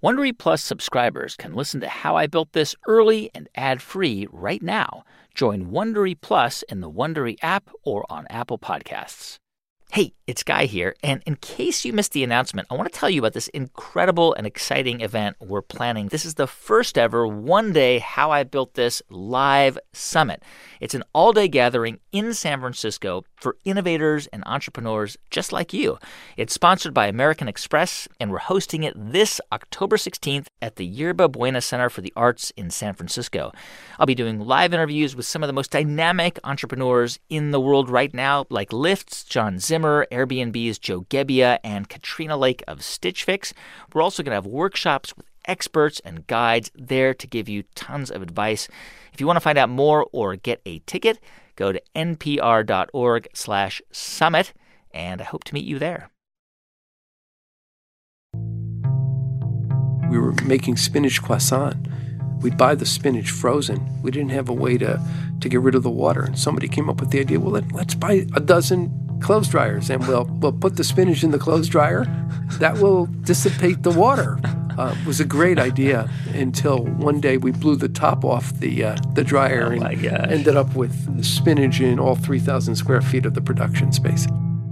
Wondery Plus subscribers can listen to How I Built This early and ad-free right now. Join Wondery Plus in the Wondery app or on Apple Podcasts. Hey, it's Guy here, and in case you missed the announcement, I want to tell you about this incredible and exciting event we're planning. This is the first ever one-day How I Built This live summit. It's an all-day gathering in San Francisco for innovators and entrepreneurs just like you. It's sponsored by American Express, and we're hosting it this October 16th at the Yerba Buena Center for the Arts in San Francisco. I'll be doing live interviews with some of the most dynamic entrepreneurs in the world right now, like Lyft's John Zimmer, Airbnb's Joe Gebbia, and Katrina Lake of Stitch Fix. We're also going to have workshops with experts and guides there to give you tons of advice. If you want to find out more or get a ticket, go to npr.org/summit, and I hope to meet you there. We were making spinach croissant. We'd buy the spinach frozen. We didn't have a way to get rid of the water. And somebody came up with the idea, well, let's buy a dozen clothes dryers, and we'll put the spinach in the clothes dryer. That will dissipate the water. It was a great idea until one day we blew the top off the dryer and ended up with spinach in all 3,000 square feet of the production space.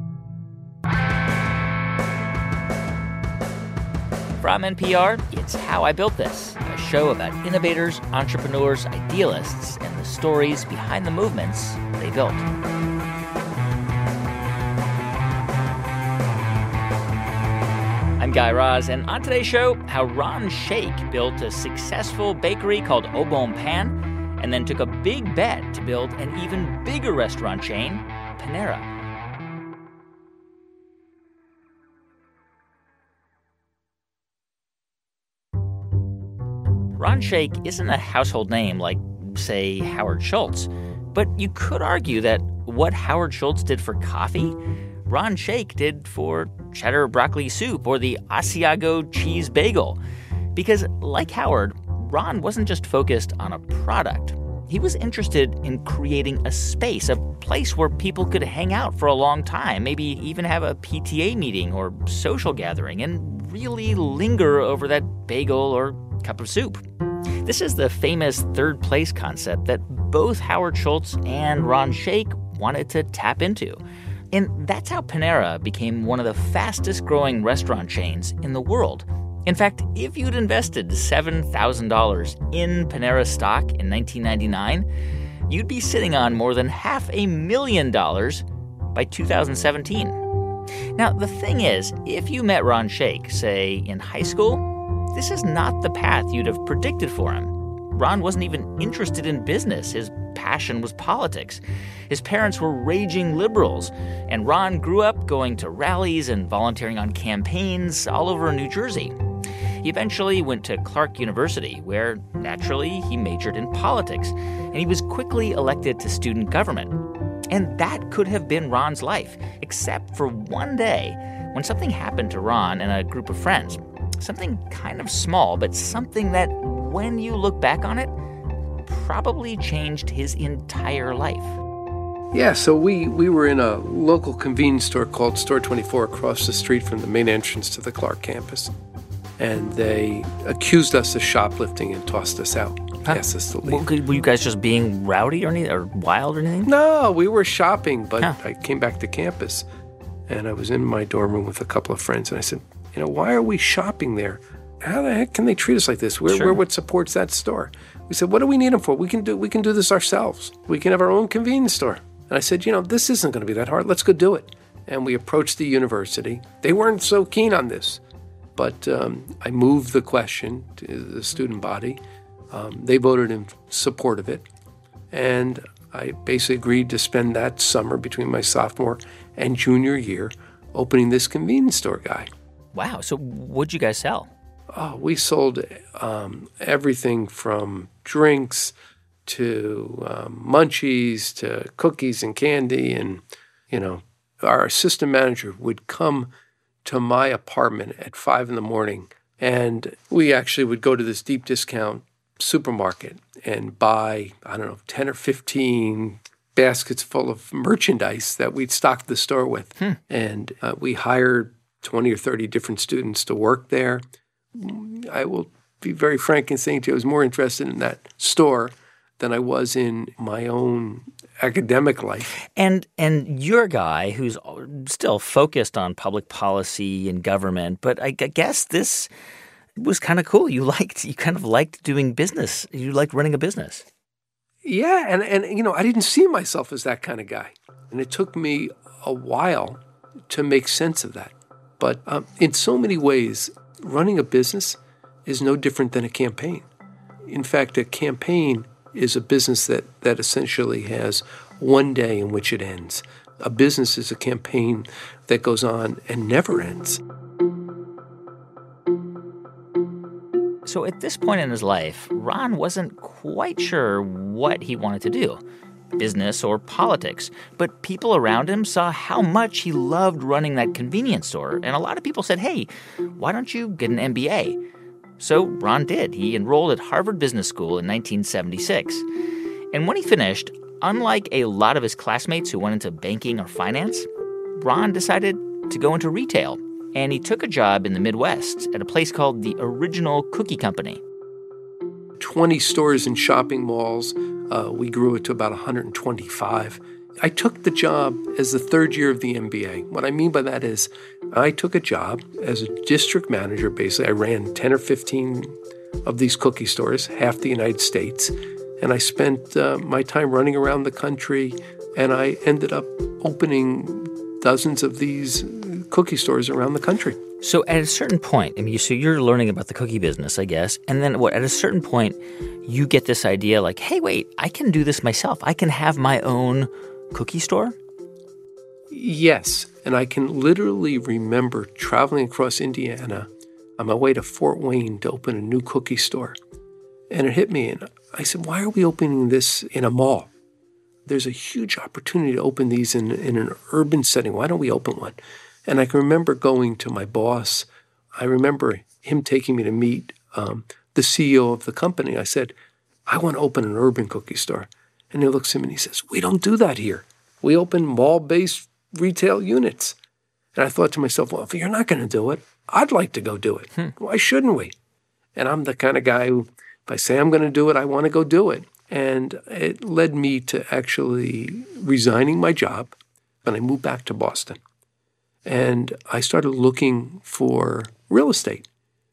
From NPR, it's How I Built This, a show about innovators, entrepreneurs, idealists, and the stories behind the movements they built. I'm Guy Raz, and on today's show, how Ron Shaich built a successful bakery called Au Bon Pain, and then took a big bet to build an even bigger restaurant chain, Panera. Ron Shaich isn't a household name like, say, Howard Schultz, but you could argue that what Howard Schultz did for coffee, Ron Shaich did for cheddar broccoli soup or the Asiago cheese bagel. Because like Howard, Ron wasn't just focused on a product. He was interested in creating a space, a place where people could hang out for a long time, maybe even have a PTA meeting or social gathering and really linger over that bagel or cup of soup. This is the famous third place concept that both Howard Schultz and Ron Shaich wanted to tap into. And that's how Panera became one of the fastest growing restaurant chains in the world. In fact, if you'd invested $7,000 in Panera stock in 1999, you'd be sitting on more than $500,000 by 2017. Now, the thing is, if you met Ron Shaich, say, in high school, this is not the path you'd have predicted for him. Ron wasn't even interested in business. His passion was politics. His parents were raging liberals, and Ron grew up going to rallies and volunteering on campaigns all over New Jersey. He eventually went to Clark University, where, naturally, he majored in politics, and he was quickly elected to student government. And that could have been Ron's life, except for one day when something happened to Ron and a group of friends. Something kind of small, but something that, when you look back on it, probably changed his entire life. Yeah, so we were in a local convenience store called Store 24 across the street from the main entrance to the Clark campus. And they accused us of shoplifting and tossed us out. Asked us to leave. Were you guys just being rowdy or anything, or wild or anything? No, we were shopping, but I came back to campus, and I was in my dorm room with a couple of friends, and I said, why are we shopping there? How the heck can they treat us like this? We're what supports that store. We said, what do we need them for? We can do this ourselves. We can have our own convenience store. And I said, this isn't going to be that hard. Let's go do it. And we approached the university. They weren't so keen on this. But I moved the question to the student body. They voted in support of it. And I basically agreed to spend that summer between my sophomore and junior year opening this convenience store, Guy. Wow. So what'd you guys sell? Oh, we sold everything from drinks to munchies to cookies and candy. And, our assistant manager would come to my apartment at 5 a.m. and we actually would go to this deep discount supermarket and buy, 10 or 15 baskets full of merchandise that we'd stocked the store with. And we hired 20 or 30 different students to work there. I will be very frank in saying to you, I was more interested in that store than I was in my own academic life. And you're a guy who's still focused on public policy and government, but I guess this was kind of cool. You kind of liked doing business. You liked running a business. Yeah, and I didn't see myself as that kind of guy. And it took me a while to make sense of that. But in so many ways, running a business is no different than a campaign. In fact, a campaign is a business that essentially has one day in which it ends. A business is a campaign that goes on and never ends. So at this point in his life, Ron wasn't quite sure what he wanted to do, business or politics. But people around him saw how much he loved running that convenience store. And a lot of people said, hey, why don't you get an MBA? So Ron did. He enrolled at Harvard Business School in 1976. And when he finished, unlike a lot of his classmates who went into banking or finance, Ron decided to go into retail. And he took a job in the Midwest at a place called the Original Cookie Company. 20 stores and shopping malls. We grew it to about 125. I took the job as the third year of the MBA. What I mean by that is I took a job as a district manager. Basically, I ran 10 or 15 of these cookie stores, half the United States. And I spent my time running around the country, and I ended up opening dozens of these cookie stores around the country. So at a certain point, so you're learning about the cookie business, I guess. And then at a certain point, you get this idea like, hey, wait, I can do this myself. I can have my own cookie store? Yes. And I can literally remember traveling across Indiana on my way to Fort Wayne to open a new cookie store. And it hit me. And I said, why are we opening this in a mall? There's a huge opportunity to open these in an urban setting. Why don't we open one? And I can remember going to my boss. I remember him taking me to meet the CEO of the company. I said, I want to open an urban cookie store. And he looks at me and he says, we don't do that here. We open mall-based retail units. And I thought to myself, well, if you're not going to do it, I'd like to go do it. Why shouldn't we? And I'm the kind of guy who, if I say I'm going to do it, I want to go do it. And it led me to actually resigning my job. And I moved back to Boston. And I started looking for real estate.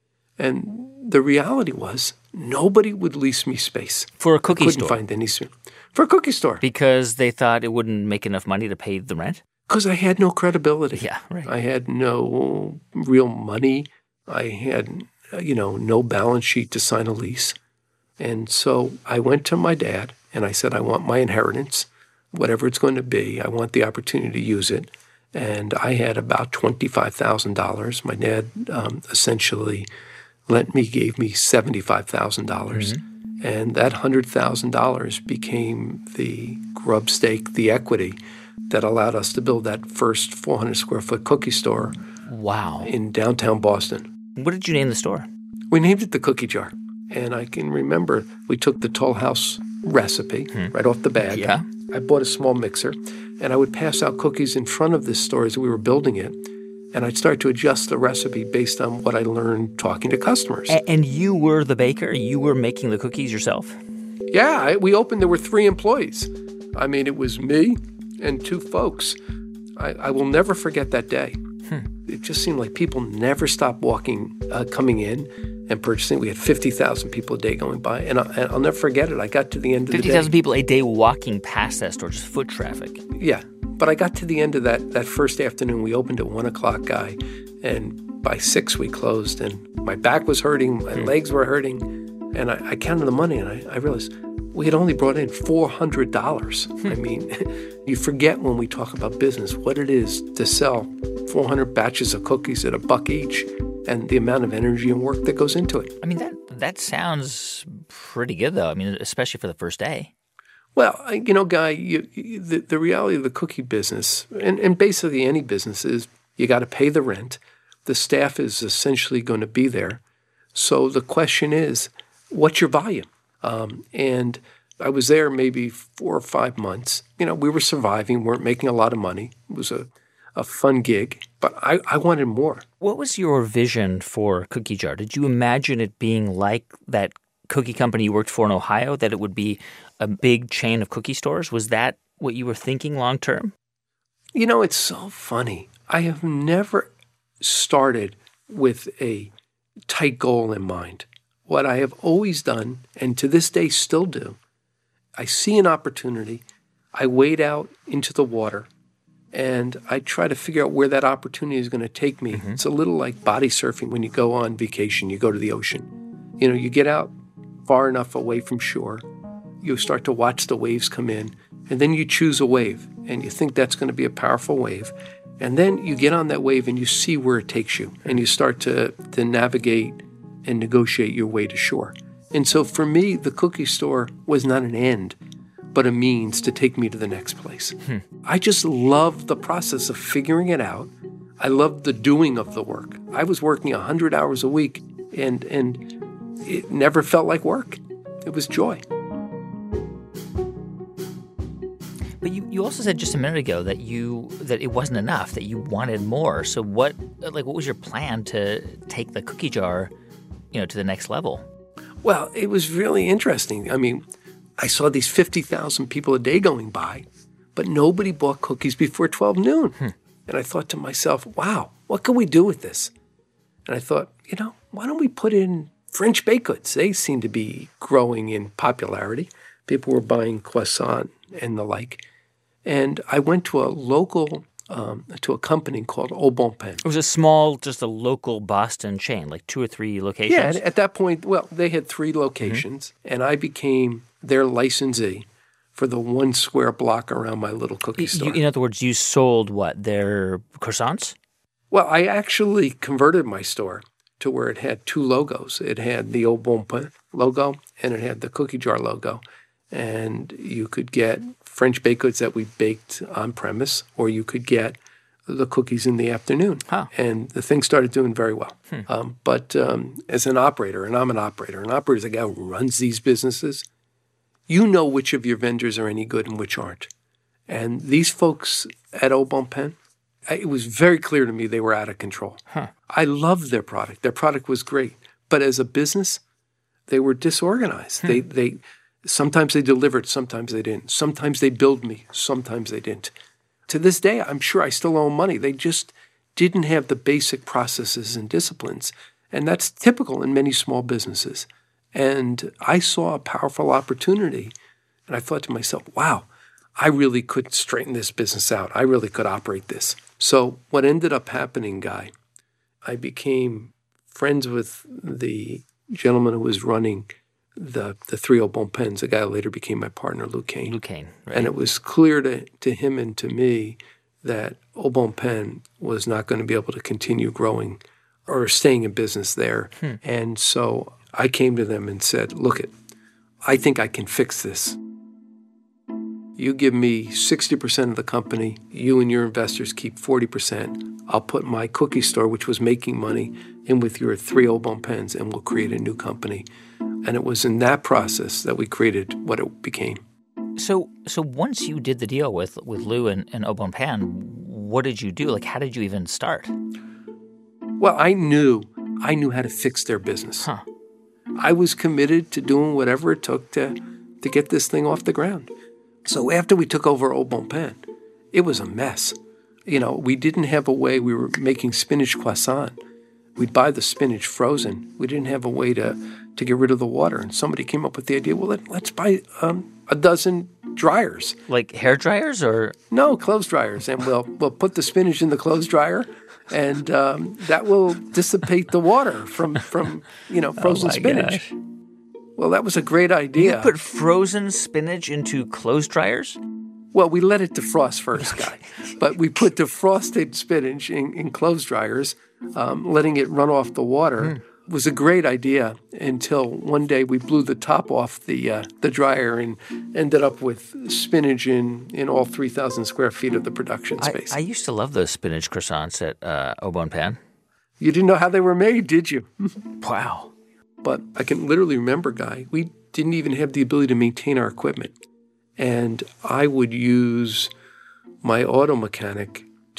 And the reality was nobody would lease me space. For a cookie store? Couldn't find any space. For a cookie store. Because they thought it wouldn't make enough money to pay the rent? Because I had no credibility. Yeah, right. I had no real money. I had, no balance sheet to sign a lease. And so I went to my dad and I said, I want my inheritance, whatever it's going to be. I want the opportunity to use it. And I had about $25,000. My dad essentially gave me $75,000. Mm-hmm. And that $100,000 became the grub stake, the equity that allowed us to build that first 400 square foot cookie store. Wow. In downtown Boston. What did you name the store? We named it the Cookie Jar. And I can remember we took the Toll House recipe right off the bag. Yeah. I bought a small mixer, and I would pass out cookies in front of this store as we were building it. And I'd start to adjust the recipe based on what I learned talking to customers. And you were the baker? You were making the cookies yourself? Yeah. We opened, there were 3 employees. I mean, it was me and 2 folks. I will never forget that day. It just seemed like people never stopped coming in and purchasing. We had 50,000 people a day going by. And I'll never forget it. I got to the end of the day. 50,000 people a day walking past that store, just foot traffic. Yeah. But I got to the end of that first afternoon. We opened at 1 o'clock, Guy. And by 6, we closed. And my back was hurting. My legs were hurting. And I counted the money, and I realized we had only brought in $400. I mean, you forget when we talk about business what it is to sell 400 batches of cookies at $1 each and the amount of energy and work that goes into it. I mean, that sounds pretty good, though. I mean, especially for the first day. Well, Guy, the reality of the cookie business, and basically any business, is you got to pay the rent. The staff is essentially going to be there. So the question is, what's your volume? And I was there maybe 4 or 5 months. We were surviving, weren't making a lot of money. It was a a fun gig, but I wanted more. What was your vision for Cookie Jar? Did you imagine it being like that cookie company you worked for in Ohio, that it would be a big chain of cookie stores? Was that what you were thinking long term? You know, it's so funny. I have never started with a tight goal in mind. What I have always done, and to this day still do, I see an opportunity, I wade out into the water, and I try to figure out where that opportunity is going to take me. It's a little like body surfing when you go on vacation, you go to the ocean. You know, you get out far enough away from shore, you start to watch the waves come in, and then you choose a wave, and you think that's going to be a powerful wave. And then you get on that wave and you see where it takes you, and you start to navigate and negotiate your way to shore. And so for me, the cookie store was not an end, but a means to take me to the next place. I just loved the process of figuring it out. I loved the doing of the work. I was working 100 hours a week, and it never felt like work. It was joy. But you also said just a minute ago that it wasn't enough, that you wanted more. So what was your plan to take the Cookie Jar, to the next level? Well, it was really interesting. I mean, I saw these 50,000 people a day going by, but nobody bought cookies before 12 noon. And I thought to myself, wow, what can we do with this? And I thought, why don't we put in French baked goods? They seem to be growing in popularity. People were buying croissant and the like. And I went to a company called Au Bon Pain. It was just a local Boston chain, like 2 or 3 locations? Yeah, at that point, they had 3 locations, and I became their licensee for the 1 square block around my little cookie store. In other words, you sold what, their croissants? Well, I actually converted my store to where it had 2 logos. It had the Au Bon Pain logo, and it had the Cookie Jar logo. And you could get French baked goods that we baked on premise, or you could get the cookies in the afternoon. And the thing started doing very well. But as an operator, and I'm an operator is a guy who runs these businesses, you know which of your vendors are any good and which aren't. And these folks at Au Bon Pain, it was very clear to me they were out of control. I loved their product. Their product was great. But as a business, they were disorganized. Sometimes they delivered, sometimes they didn't. Sometimes they billed me, sometimes they didn't. To this day, I'm sure I still owe money. They just didn't have the basic processes and disciplines. And that's typical in many small businesses. And I saw a powerful opportunity. And I thought to myself, wow, I really could straighten this business out. I really could operate this. So what ended up happening, Guy, I became friends with the gentleman who was running the 3 Au Bon Pains, the guy who later became my partner, Lou Kane. Lou Kane, right. And it was clear to him and to me that Au Bon Pain was not going to be able to continue growing or staying in business there. And so I came to them and said, look, I think I can fix this. You give me 60% of the company, you and your investors keep 40%. I'll put my cookie store, which was making money, in with your 3 Au Bon Pains, and we'll create a new company. And it was in that process that we created what it became. So once you did the deal with Lou and Au Bon Pain, what did you do? Like, how did you even start? Well, I knew how to fix their business. I was committed to doing whatever it took to get this thing off the ground. So after we took over Au Bon Pain, it was a mess. We didn't have a way. We were making spinach croissant. We'd buy the spinach frozen. We didn't have a way to get rid of the water. And somebody came up with the idea, well, let's buy a dozen dryers. Like hair dryers or? No, clothes dryers. And we'll put the spinach in the clothes dryer, and that will dissipate the water from frozen spinach. Gosh. Well, that was a great idea. You put frozen spinach into clothes dryers? Well, we let it defrost first, Guy. But we put defrosted spinach in clothes dryers, letting it run off the water. Was a great idea until one day we blew the top off the dryer and ended up with spinach in all 3,000 square feet of the production space. I used to love those spinach croissants at Au Bon Pain. You didn't know how they were made, did you? Wow. But I can literally remember, Guy, we didn't even have the ability to maintain our equipment. And I would use my auto mechanic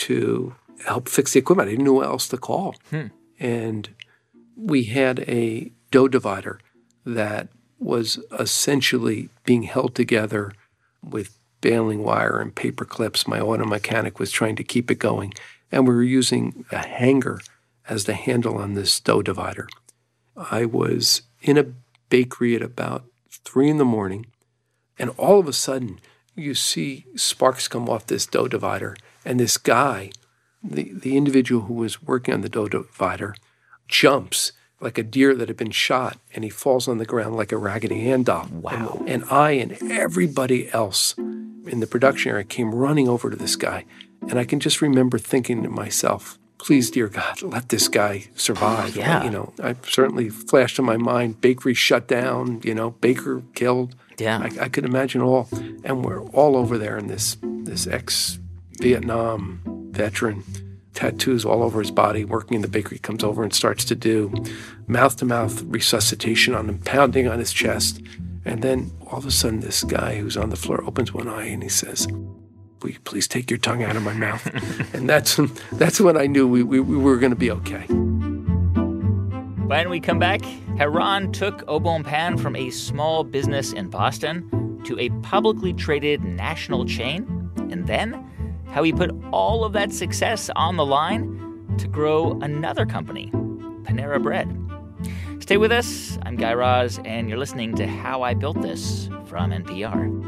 to help fix the equipment. I didn't know who else to call. And we had a dough divider that was essentially being held together with baling wire and paper clips. My auto mechanic was trying to keep it going. And we were using a hanger as the handle on this dough divider. I was in a bakery at about 3 a.m, and all of a sudden you see sparks come off this dough divider, and this guy, the individual who was working on the dough divider, jumps like a deer that had been shot, and he falls on the ground like a Raggedy Ann doll. Wow. And I and everybody else in the production area came running over to this guy. And I can just remember thinking to myself, please, dear God, let this guy survive. Yeah. I certainly flashed in my mind, bakery shut down, baker killed. Yeah. I could imagine all. And we're all over there, and this ex-Vietnam veteran, tattoos all over his body, working in the bakery, comes over and starts to do mouth-to-mouth resuscitation on him, pounding on his chest. And then all of a sudden, this guy who's on the floor opens one eye and he says, will you please take your tongue out of my mouth? And that's when I knew we were going to be okay. When we come back, how Ron took Au Bon Pain from a small business in Boston to a publicly traded national chain, and then how he put all of that success on the line to grow another company, Panera Bread. Stay with us. I'm Guy Raz, and you're listening to How I Built This from NPR.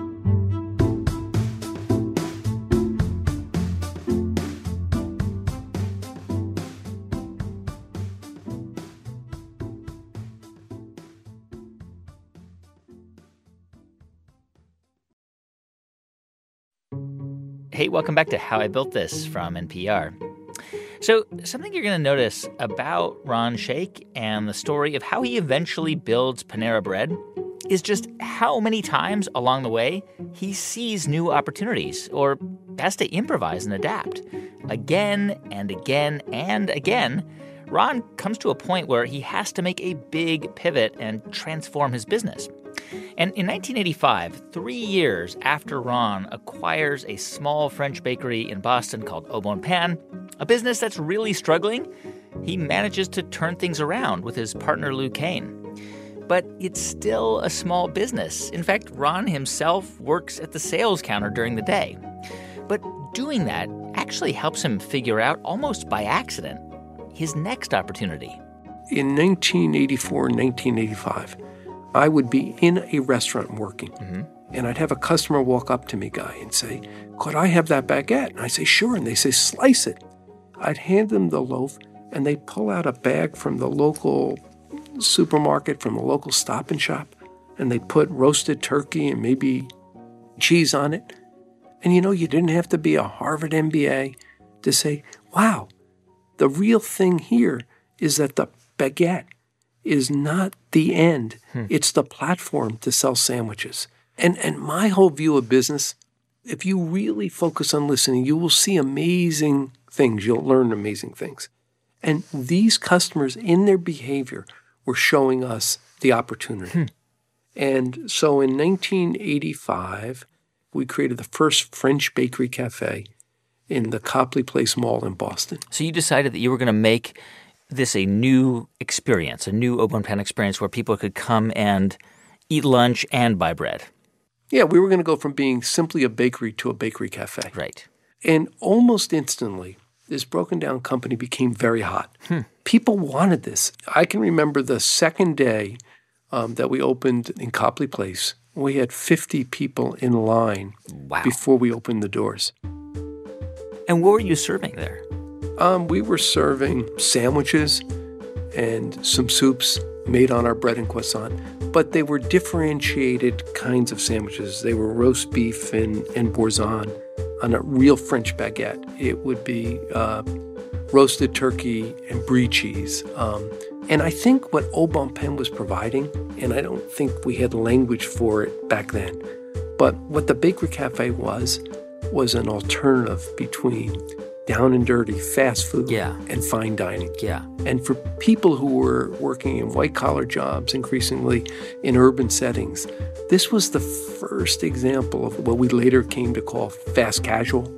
Hey, welcome back to How I Built This from NPR. So, something you're going to notice about Ron Shaich and the story of how he eventually builds Panera Bread is just how many times along the way he sees new opportunities or has to improvise and adapt. Again and again and again, Ron comes to a point where he has to make a big pivot and transform his business. And in 1985, 3 years after Ron acquires a small French bakery in Boston called Au Bon Pain, a business that's really struggling, he manages to turn things around with his partner Lou Kane. But it's still a small business. In fact, Ron himself works at the sales counter during the day. But doing that actually helps him figure out, almost by accident, his next opportunity. In 1984 and 1985, I would be in a restaurant working, and I'd have a customer walk up to me, Guy, and say, could I have that baguette? And I say, sure. And they say, slice it. I'd hand them the loaf, and they'd pull out a bag from the local supermarket, from the local Stop and Shop, and they'd put roasted turkey and maybe cheese on it. And you didn't have to be a Harvard MBA to say, wow, the real thing here is that the baguette is not the end. It's the platform to sell sandwiches. And my whole view of business, if you really focus on listening, you will see amazing things. You'll learn amazing things. And these customers, in their behavior, were showing us the opportunity. And so in 1985, we created the first French bakery cafe in the Copley Place Mall in Boston. So you decided that you were going to make this a new experience, a new Au Bon Pain experience where people could come and eat lunch and buy bread. Yeah, we were going to go from being simply a bakery to a bakery cafe. Right. And almost instantly, this broken down company became very hot. People wanted this. I can remember the second day that we opened in Copley Place, we had 50 people in line before we opened the doors. And what were you serving there? We were serving sandwiches and some soups made on our bread and croissant, but they were differentiated kinds of sandwiches. They were roast beef and boursin on a real French baguette. It would be roasted turkey and brie cheese. And I think what Au Bon Pain was providing, and I don't think we had language for it back then, but what the Bakery Cafe was an alternative between down and dirty fast food and fine dining. And for people who were working in white-collar jobs, increasingly in urban settings, this was the first example of what we later came to call fast casual.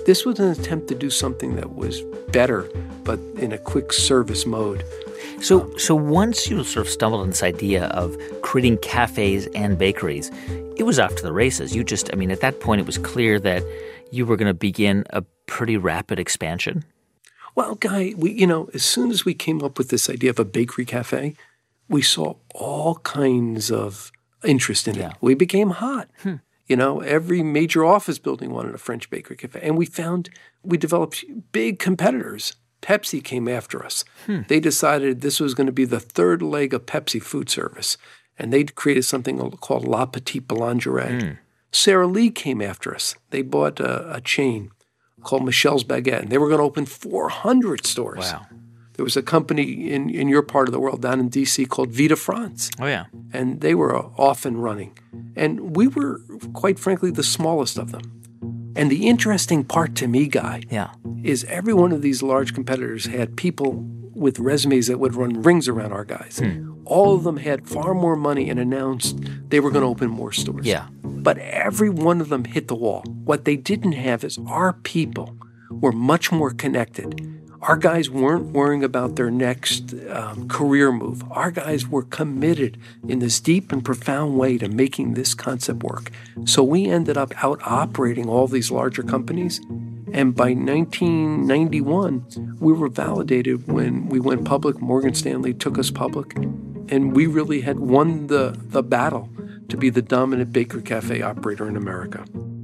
This was an attempt to do something that was better, but in a quick service mode. So once you sort of stumbled on this idea of creating cafes and bakeries, it was off to the races. At that point, it was clear that you were going to begin a pretty rapid expansion. Well, Guy, as soon as we came up with this idea of a bakery cafe, we saw all kinds of interest in it. We became hot. Every major office building wanted a French bakery cafe. And we developed big competitors. Pepsi came after us. They decided this was going to be the third leg of Pepsi food service. And they created something called La Petite Boulangerie. Sara Lee came after us. They bought a chain called Michel's Baguette. And they were going to open 400 stores. Wow. There was a company in your part of the world down in D.C. called Vita France. Oh, yeah. And they were off and running. And we were, quite frankly, the smallest of them. And the interesting part to me, Guy, is every one of these large competitors had people with resumes that would run rings around our guys. All of them had far more money and announced they were going to open more stores. Yeah. But every one of them hit the wall. What they didn't have is our people were much more connected. Our guys weren't worrying about their next career move. Our guys were committed in this deep and profound way to making this concept work. So we ended up out-operating all these larger companies. And by 1991, we were validated when we went public. Morgan Stanley took us public. And we really had won the battle to be the dominant bakery cafe operator in America.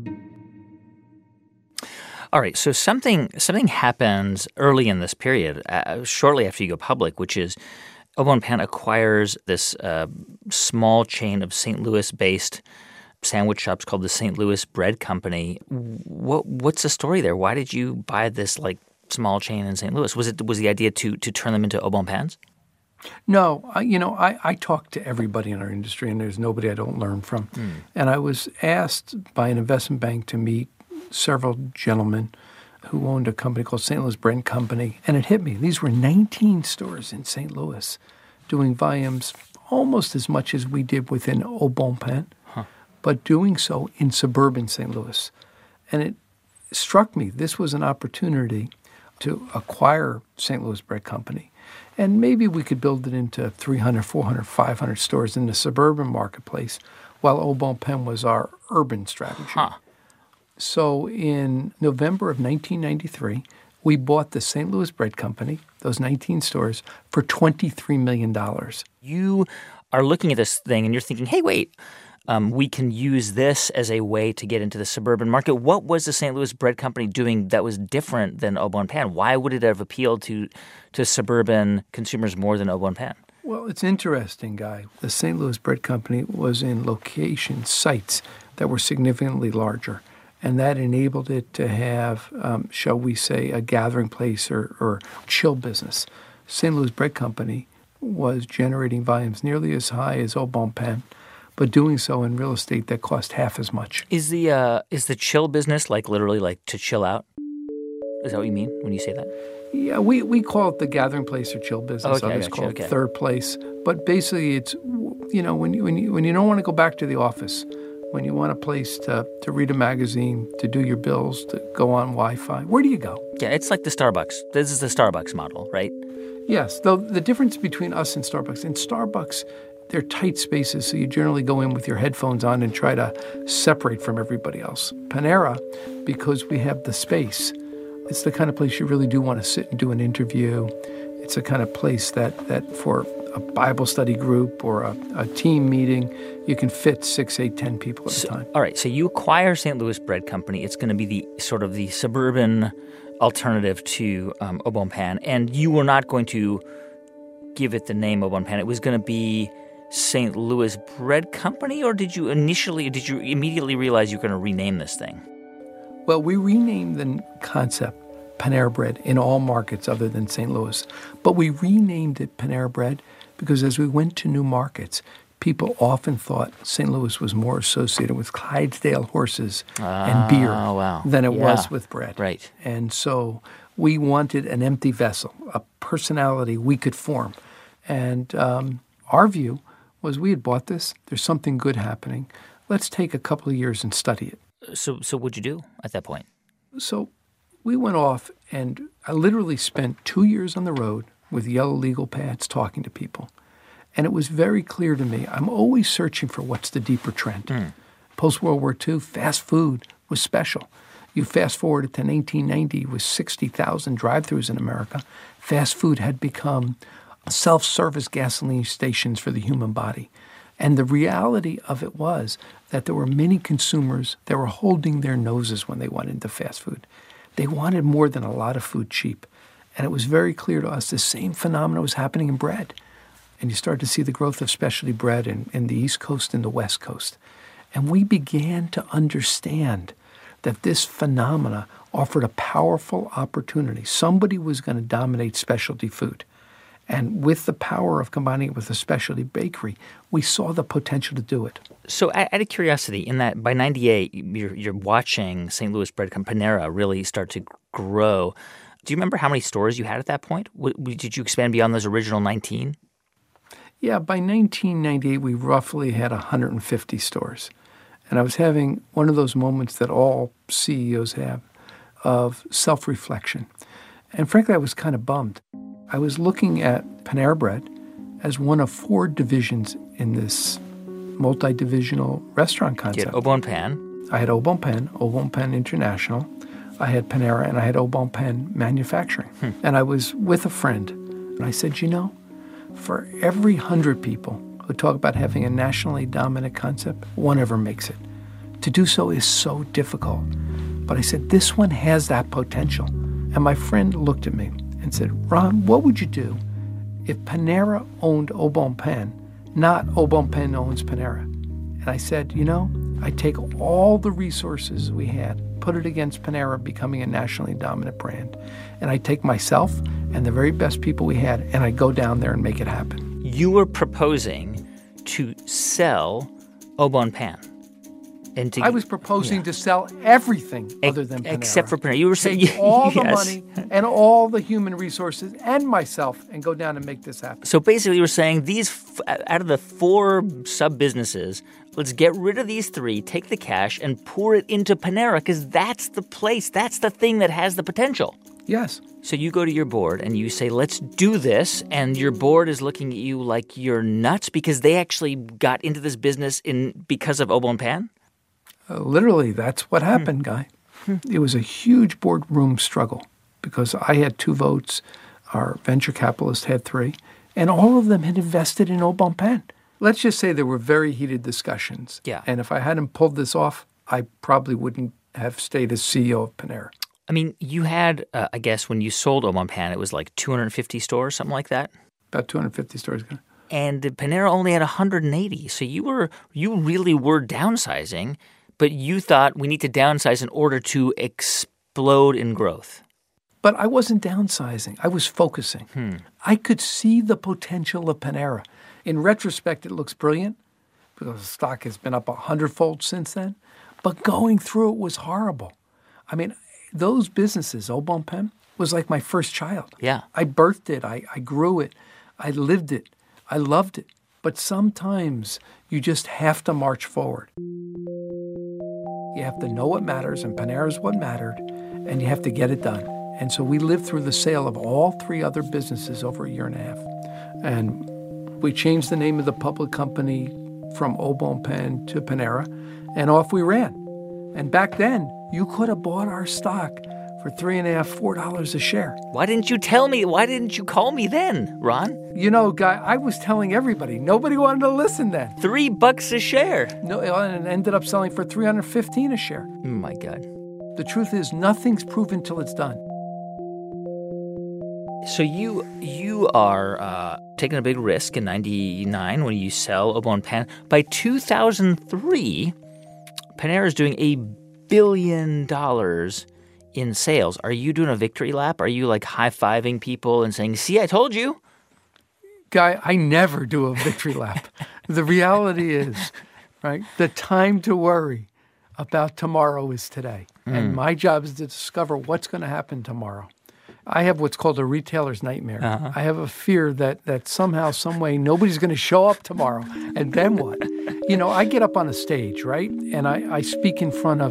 All right, so something happens early in this period, shortly after you go public, which is Au Bon Pain acquires this small chain of St. Louis-based sandwich shops called the St. Louis Bread Company. What's the story there? Why did you buy this small chain in St. Louis? Was the idea to turn them into Au Bon Pains? No, I talk to everybody in our industry, and there's nobody I don't learn from. And I was asked by an investment bank to meet several gentlemen who owned a company called St. Louis Bread Company, and it hit me. These were 19 stores in St. Louis doing volumes almost as much as we did within Au Bon Pain, but doing so in suburban St. Louis. And it struck me this was an opportunity to acquire St. Louis Bread Company. And maybe we could build it into 300, 400, 500 stores in the suburban marketplace while Au Bon Pain was our urban strategy. So in November of 1993, we bought the St. Louis Bread Company, those 19 stores, for $23 million. You are looking at this thing and you're thinking, hey, wait, we can use this as a way to get into the suburban market. What was the St. Louis Bread Company doing that was different than Au Bon Pain? Why would it have appealed to suburban consumers more than Au Bon Pain? Well, it's interesting, Guy. The St. Louis Bread Company was in sites that were significantly larger. And that enabled it to have, shall we say, a gathering place or chill business. St. Louis Bread Company was generating volumes nearly as high as Au Bon Pain, but doing so in real estate that cost half as much. Is the chill business literally to chill out? Is that what you mean when you say that? Yeah, we call it the gathering place or chill business. Others call it third place. But basically, it's when you don't want to go back to the office. When you want a place to read a magazine, to do your bills, to go on Wi-Fi, where do you go? Yeah, it's like the Starbucks. This is the Starbucks model, right? Yes. Though the difference between us and Starbucks, they're tight spaces, so you generally go in with your headphones on and try to separate from everybody else. Panera, because we have the space, it's the kind of place you really do want to sit and do an interview. It's the kind of place that for a Bible study group or a team meeting, you can fit 6, 8, 10 people at a time. All right, so you acquire St. Louis Bread Company. It's going to be the sort of the suburban alternative to Au Bon Pain, and you were not going to give it the name Au Bon Pain. It was going to be St. Louis Bread Company, or did you immediately realize you were going to rename this thing? Well, we renamed the concept Panera Bread in all markets other than St. Louis. But we renamed it Panera Bread because as we went to new markets, people often thought St. Louis was more associated with Clydesdale horses and beer than it was with bread. Right. And so we wanted an empty vessel, a personality we could form. And our view was we had bought this. There's something good happening. Let's take a couple of years and study it. So what'd you do at that point? So We went off, and I literally spent 2 years on the road with yellow legal pads talking to people. And it was very clear to me, I'm always searching for what's the deeper trend. Post-World War II, fast food was special. You fast forward to 1990 with 60,000 drive-thrus in America. Fast food had become self-service gasoline stations for the human body. And the reality of it was that there were many consumers that were holding their noses when they went into fast food. They wanted more than a lot of food cheap. And it was very clear to us the same phenomenon was happening in bread. And you started to see the growth of specialty bread in the East Coast and the West Coast. And we began to understand that this phenomena offered a powerful opportunity. Somebody was going to dominate specialty food. And with the power of combining it with a specialty bakery, we saw the potential to do it. So out of curiosity, in that by 98, you're watching St. Louis bread company Panera really start to grow. Do you remember how many stores you had at that point? Did you expand beyond those original 19? Yeah, by 1998, we roughly had 150 stores. And I was having one of those moments that all CEOs have of self-reflection. And frankly, I was kind of bummed. I was looking at Panera Bread as one of 4 divisions in this multi-divisional restaurant concept. You had Au Bon Pain. I had Au Bon Pain International. I had Panera, and I had Au Bon Pain Manufacturing. And I was with a friend, and I said, for every 100 people who talk about having a nationally dominant concept, one ever makes it. To do so is so difficult. But I said, this one has that potential. And my friend looked at me and said, Ron, what would you do if Panera owned Au Bon Pain, not Au Bon Pain owns Panera? And I said, I take all the resources we had, put it against Panera becoming a nationally dominant brand, and I take myself and the very best people we had, and I go down there and make it happen. You were proposing to sell Au Bon Pain. I was proposing to sell everything other than Panera. Except for Panera. You were saying take all the money and all the human resources and myself and go down and make this happen. So basically you were saying out of the 4 sub-businesses, let's get rid of these 3, take the cash, and pour it into Panera because that's the place, that's the thing that has the potential. Yes. So you go to your board and you say, let's do this, and your board is looking at you like you're nuts because they actually got into this business because of Au Bon Pain? Literally, that's what happened, Guy. It was a huge boardroom struggle because I had 2 votes, our venture capitalist had 3, and all of them had invested in Au Bon Pain. Let's just say there were very heated discussions. Yeah. And if I hadn't pulled this off, I probably wouldn't have stayed as CEO of Panera. I mean, you had, I guess, when you sold Au Bon Pain, it was like 250 stores, something like that? About 250 stores. And Panera only had 180. So you really were downsizing, but you thought we need to downsize in order to explode in growth. But I wasn't downsizing. I was focusing. I could see the potential of Panera. In retrospect, it looks brilliant because the stock has been up 100-fold since then. But going through it was horrible. I mean, those businesses, Au Bon Pain, was like my first child. Yeah. I birthed it. I grew it. I lived it. I loved it. But sometimes you just have to march forward. You have to know what matters, and Panera is what mattered, and you have to get it done. And so we lived through the sale of all 3 other businesses over a year and a half. And we changed the name of the public company from Au Bon Pain to Panera, and off we ran. And back then, you could have bought our stock for $3.50, $4 a share. Why didn't you tell me? Why didn't you call me then, Ron? Guy, I was telling everybody. Nobody wanted to listen then. $3 a share. No, and it ended up selling for $315 a share. Oh, my God. The truth is, nothing's proven till it's done. So you are taking a big risk in 99 when you sell Au Bon Pain. By 2003, Panera is doing $1 billion in sales. Are you doing a victory lap? Are you like high-fiving people and saying, see, I told you? Guy, I never do a victory lap. The reality is, right, the time to worry about tomorrow is today. And my job is to discover what's going to happen tomorrow. I have what's called a retailer's nightmare. I have a fear that somehow, some way, nobody's going to show up tomorrow. And then what? I get up on a stage, right? And I speak in front of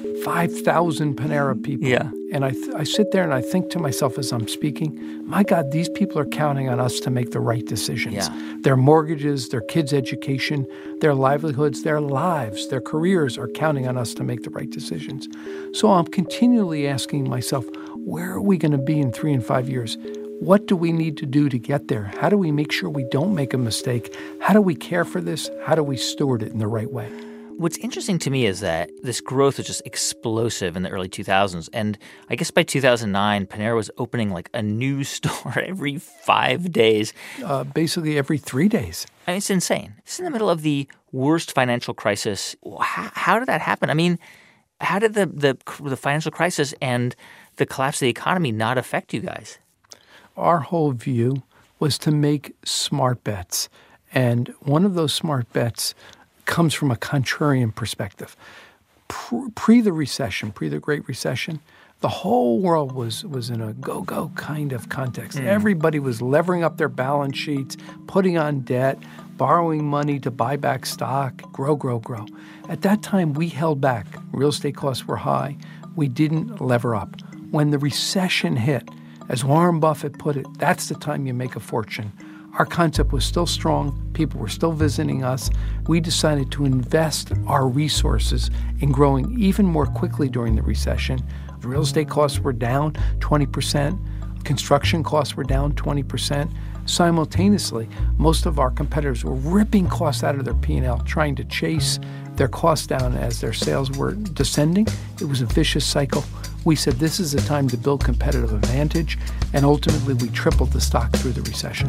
5,000 Panera people. Yeah. And I sit there and I think to myself as I'm speaking, my God, these people are counting on us to make the right decisions. Yeah. Their mortgages, their kids' education, their livelihoods, their lives, their careers are counting on us to make the right decisions. So I'm continually asking myself, where are we going to be in 3 and 5 years? What do we need to do to get there? How do we make sure we don't make a mistake? How do we care for this? How do we steward it in the right way? What's interesting to me is that this growth was just explosive in the early 2000s. And I guess by 2009, Panera was opening like a new store every 5 days. Basically every 3 days. I mean, it's insane. It's in the middle of the worst financial crisis. How did that happen? I mean, how did the financial crisis and the collapse of the economy not affect you guys? Our whole view was to make smart bets. And one of those smart bets comes from a contrarian perspective. Pre the Great Recession, the whole world was in a go-go kind of context. Everybody was levering up their balance sheets, putting on debt, borrowing money to buy back stock, grow. At that time, we held back. Real estate costs were high. We didn't lever up. When the recession hit, as Warren Buffett put it, that's the time you make a fortune. Our concept was still strong. People were still visiting us. We decided to invest our resources in growing even more quickly during the recession. Real estate costs were down 20%. Construction costs were down 20%. Simultaneously, most of our competitors were ripping costs out of their P&L, trying to chase their costs down as their sales were descending. It was a vicious cycle. We said this is a time to build competitive advantage, and ultimately we tripled the stock through the recession.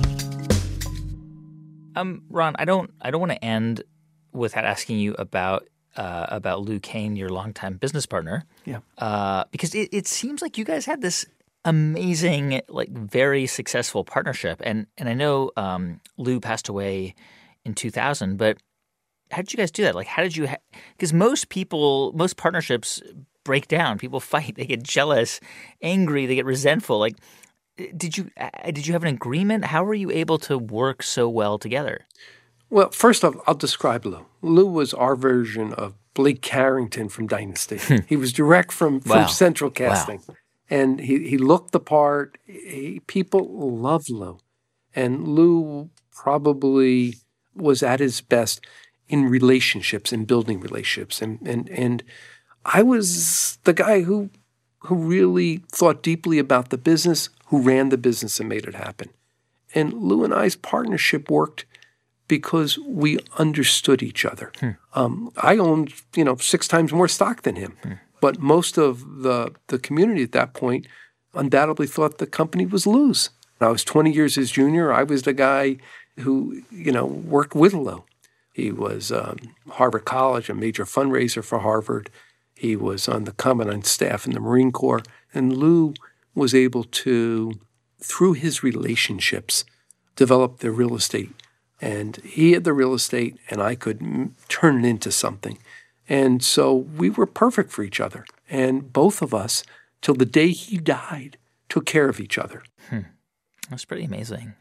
Ron, I don't want to end without asking you about Lou Kane, your longtime business partner. Yeah. Because it seems like you guys had this amazing, like very successful partnership, and I know Lou passed away in 2000, but how did you guys do that? Like, how did you? Because most partnerships break down. People fight. They get jealous, angry. They get resentful. Like, did you have an agreement? How were you able to work so well together? Well, first off, I'll describe Lou. Lou was our version of Blake Carrington from Dynasty. He was direct from Central Casting. Wow. And he looked the part. People loved Lou. And Lou probably was at his best in relationships and building relationships. And I was the guy who really thought deeply about the business, who ran the business and made it happen. And Lou and I's partnership worked because we understood each other. I owned, 6 times more stock than him. But most of the community at that point undoubtedly thought the company was Lou's. I was 20 years his junior. I was the guy who, worked with Lou. He was Harvard College, a major fundraiser for Harvard. He was on the commandant's staff in the Marine Corps. And Lou was able to, through his relationships, develop the real estate. And he had the real estate, and I could turn it into something. And so we were perfect for each other. And both of us, till the day he died, took care of each other. That's pretty amazing.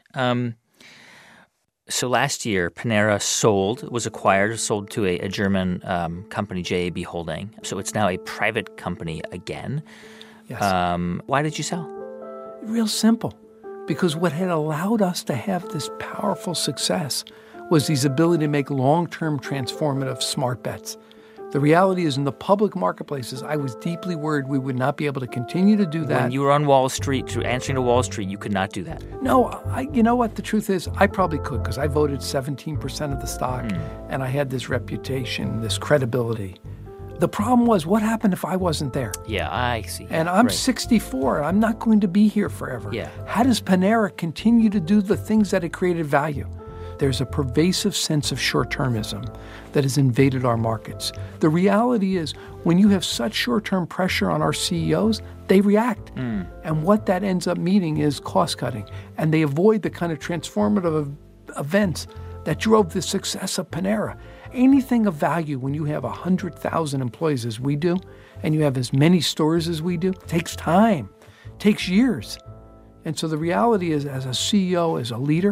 So last year, Panera was acquired to a German company, JAB Holding. So it's now a private company again. Yes. Why did you sell? Real simple. Because what had allowed us to have this powerful success was his ability to make long-term transformative smart bets. The reality is in the public marketplaces, I was deeply worried we would not be able to continue to do that. When you were on Wall Street, answering to Wall Street, you could not do that. No, you know what? The truth is, I probably could because I voted 17% of the stock and I had this reputation, this credibility. The problem was, what happened if I wasn't there? Yeah, I see. And I'm 64. I'm not going to be here forever. Yeah. How does Panera continue to do the things that it created value? There's a pervasive sense of short-termism that has invaded our markets. The reality is, when you have such short-term pressure on our CEOs, they react. And what that ends up meaning is cost-cutting. And they avoid the kind of transformative events that drove the success of Panera. Anything of value when you have 100,000 employees as we do, and you have as many stores as we do, takes time, takes years. And so the reality is, as a CEO, as a leader,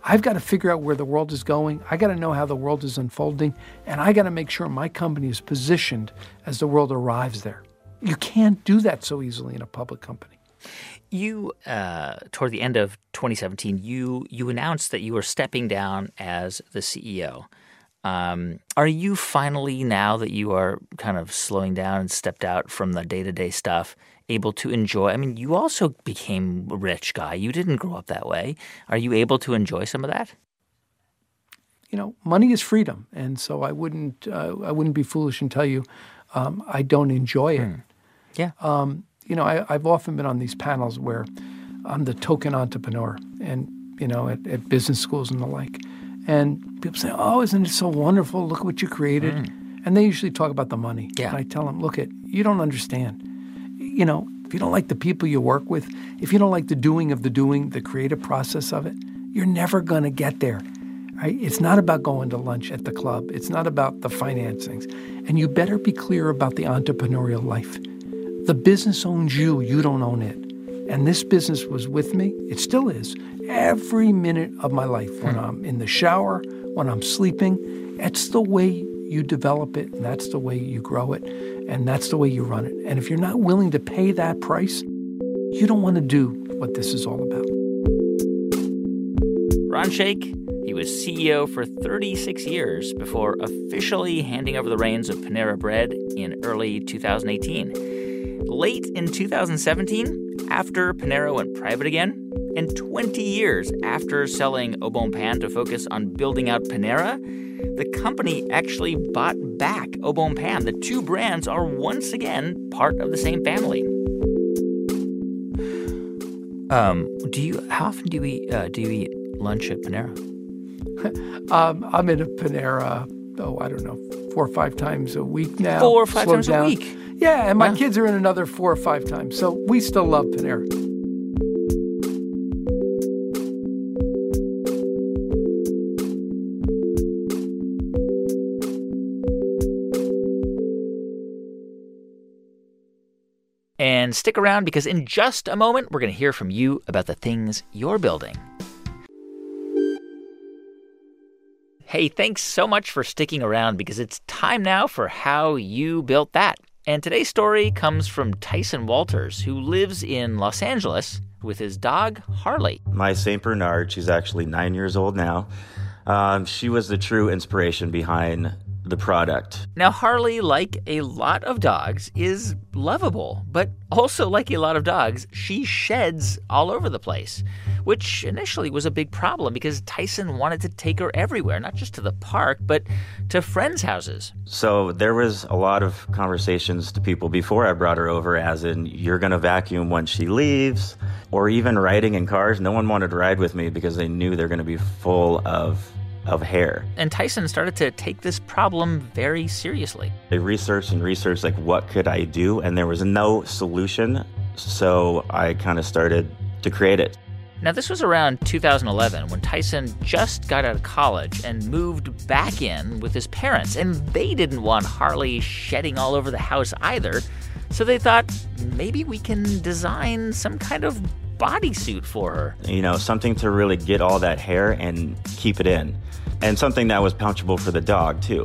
I've got to figure out where the world is going. I got to know how the world is unfolding. And I got to make sure my company is positioned as the world arrives there. You can't do that so easily in a public company. You, toward the end of 2017, you announced that you were stepping down as the CEO. Are you finally, now that you are kind of slowing down and stepped out from the day-to-day stuff, able to enjoy? I mean, you also became a rich guy. You didn't grow up that way. Are you able to enjoy some of that? You know, money is freedom, and so I wouldn't be foolish and tell you I don't enjoy it. Yeah. You know, I've often been on these panels where I'm the token entrepreneur, and you know, at business schools and the like. And people say, "Oh, isn't it so wonderful? Look what you created." And they usually talk about the money. Yeah. And I tell them, look, you don't understand. You know, if you don't like the people you work with, if you don't like the doing of the doing, the creative process of it, you're never going to get there. Right? It's not about going to lunch at the club. It's not about the financings. And you better be clear about the entrepreneurial life. The business owns you. You don't own it. And this business was with me. It still is. Every minute of my life, when I'm in the shower, when I'm sleeping, it's the way you develop it, and that's the way you grow it, and that's the way you run it. And if you're not willing to pay that price, you don't want to do what this is all about. Ron Shaich, he was CEO for 36 years before officially handing over the reins of Panera Bread in early 2018. Late in 2017, after Panera went private again, and 20 years after selling Au Bon Pain to focus on building out Panera, the company actually bought back Au Bon Pain. The two brands are once again part of the same family. How often do you eat lunch at Panera? I'm at a Panera, I don't know, 4 or 5 times a week now. 4 or 5 times a week? Yeah, and my kids are in another 4 or 5 times. So we still love Panera. And stick around, because in just a moment, we're going to hear from you about the things you're building. Hey, thanks so much for sticking around, because it's time now for How You Built That. And today's story comes from Tyson Walters, who lives in Los Angeles with his dog, Harley. My St. Bernard, she's actually 9 years old now. She was the true inspiration behind the product. Now, Harley, like a lot of dogs, is lovable, but also like a lot of dogs, she sheds all over the place, which initially was a big problem because Tyson wanted to take her everywhere, not just to the park, but to friends' houses. So there was a lot of conversations to people before I brought her over, as in, you're going to vacuum when she leaves, or even riding in cars. No one wanted to ride with me because they knew they're going to be full of hair. And Tyson started to take this problem very seriously. They researched, like, what could I do? And there was no solution, so I kind of started to create it. Now, this was around 2011 when Tyson just got out of college and moved back in with his parents. And they didn't want Harley shedding all over the house either. So they thought, maybe we can design some kind of bodysuit for her. You know, something to really get all that hair and keep it in. And something that was pouchable for the dog, too.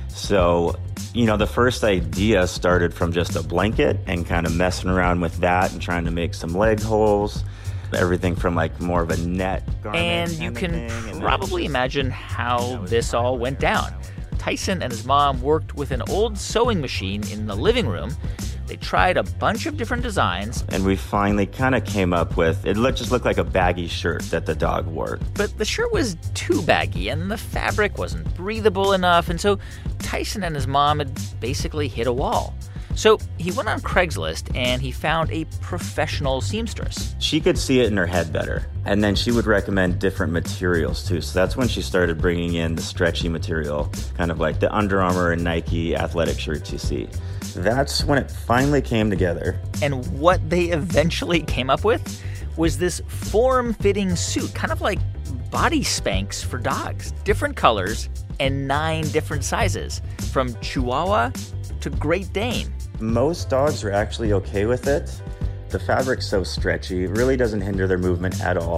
So, you know, the first idea started from just a blanket and kind of messing around with that and trying to make some leg holes. Everything from, like, more of a net garment. And you can probably imagine how this all went down. Tyson and his mom worked with an old sewing machine in the living room. They tried a bunch of different designs. And we finally kind of came up with, just looked like a baggy shirt that the dog wore. But the shirt was too baggy, and the fabric wasn't breathable enough, and so Tyson and his mom had basically hit a wall. So he went on Craigslist, and he found a professional seamstress. She could see it in her head better, and then she would recommend different materials, too. So that's when she started bringing in the stretchy material, kind of like the Under Armour and Nike athletic shirts you see. That's when it finally came together. And what they eventually came up with was this form-fitting suit, kind of like body Spanx for dogs. Different colors and 9 different sizes, from Chihuahua to Great Dane. Most dogs are actually okay with it. The fabric's so stretchy, it really doesn't hinder their movement at all.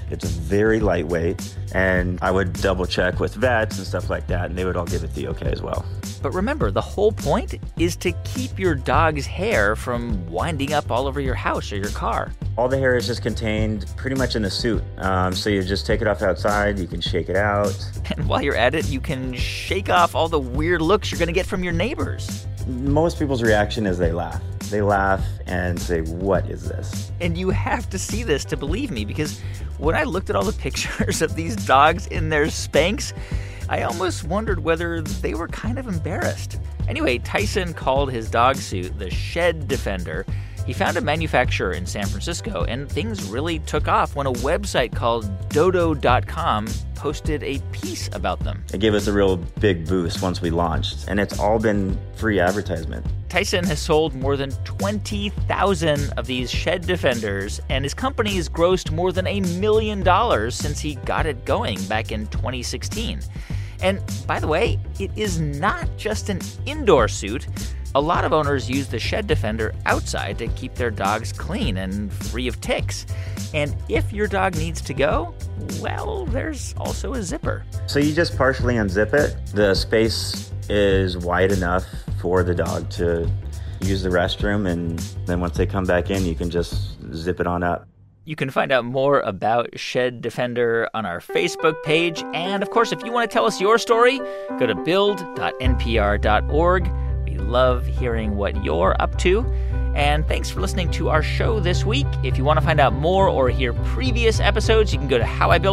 It's very lightweight, and I would double check with vets and stuff like that, and they would all give it the okay as well. But remember, the whole point is to keep your dog's hair from winding up all over your house or your car. All the hair is just contained pretty much in the suit. So you just take it off outside, you can shake it out. And while you're at it, you can shake off all the weird looks you're going to get from your neighbors. Most people's reaction is they laugh. They laugh and say, "What is this?" And you have to see this to believe me, because when I looked at all the pictures of these dogs in their Spanx, I almost wondered whether they were kind of embarrassed. Anyway, Tyson called his dog suit the Shed Defender. He found a manufacturer in San Francisco, and things really took off when a website called Dodo.com posted a piece about them. It gave us a real big boost once we launched, and it's all been free advertisement. Tyson has sold more than 20,000 of these Shed Defenders, and his company has grossed more than $1 million since he got it going back in 2016. And by the way, it is not just an indoor suit. A lot of owners use the Shed Defender outside to keep their dogs clean and free of ticks. And if your dog needs to go, well, there's also a zipper. So you just partially unzip it. The space is wide enough for the dog to use the restroom, and then once they come back in, you can just zip it on up. You can find out more about Shed Defender on our Facebook page. And of course, if you want to tell us your story, go to build.npr.org. We love hearing what you're up to. And thanks for listening to our show this week. If you want to find out more or hear previous episodes, you can go to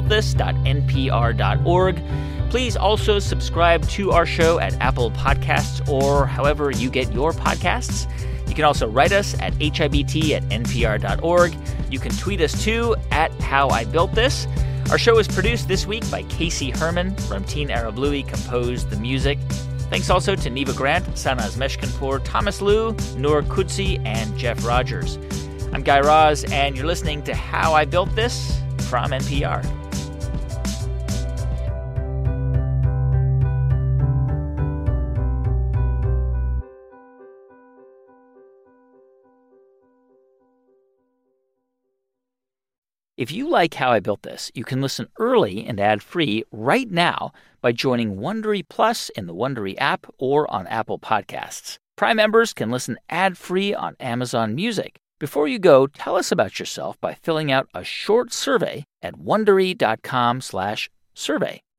howibuiltthis.npr.org. Please also subscribe to our show at Apple Podcasts or however you get your podcasts. You can also write us at hibt@npr.org. You can tweet us too at howibuiltthis. Our show is produced this week by Casey Herman. Ramtin Arablouei composed the music. Thanks also to Neva Grant, Sanaz Meshkinpour, Thomas Liu, Noor Kutsi, and Jeff Rogers. I'm Guy Raz, and you're listening to How I Built This from NPR. If you like How I Built This, you can listen early and ad-free right now by joining Wondery Plus in the Wondery app or on Apple Podcasts. Prime members can listen ad-free on Amazon Music. Before you go, tell us about yourself by filling out a short survey at Wondery.com/survey.